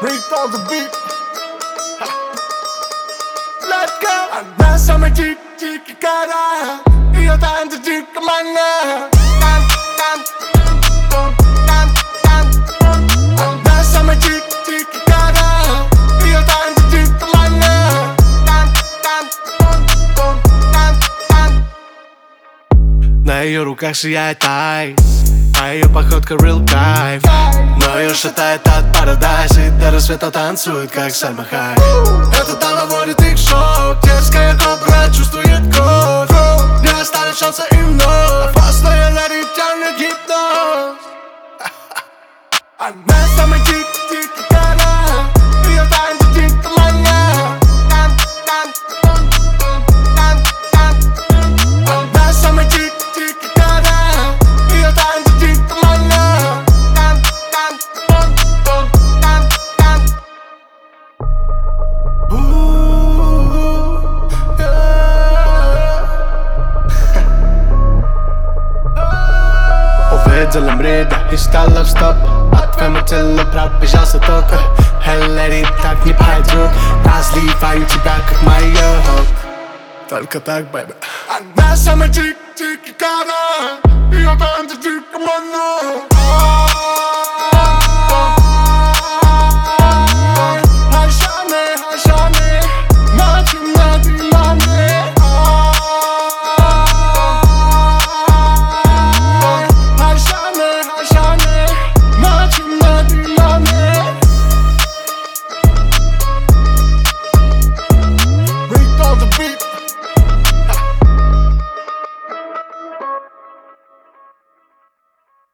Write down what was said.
Breathe on the beat. Let's go. Она самая дикая гора. Ее танцы дико манят. Она самая дикая гора. Ее танцы дико манят. На ее руках сияет айс, а ее походка real кайф. Но ее шатает от парадайза, и до рассвета танцует, как Сальма Хайек. Эта дама вводит их в шок. Дерзкая кобра чувствует кровь. Не оставит шанса им вновь. Опасная леди тянет гипноз. Она самая дикая гора. Ее танцы дико манят. Она самая дикая гора. Ее танцы дико манят. Увидела мрида и стала в стоп. От твоему телу пробежался ток. Леди, так не пойдет. Разливаю тебя, как майор. Только так, бэйби. Она самая дикая гора. Ее танцы дико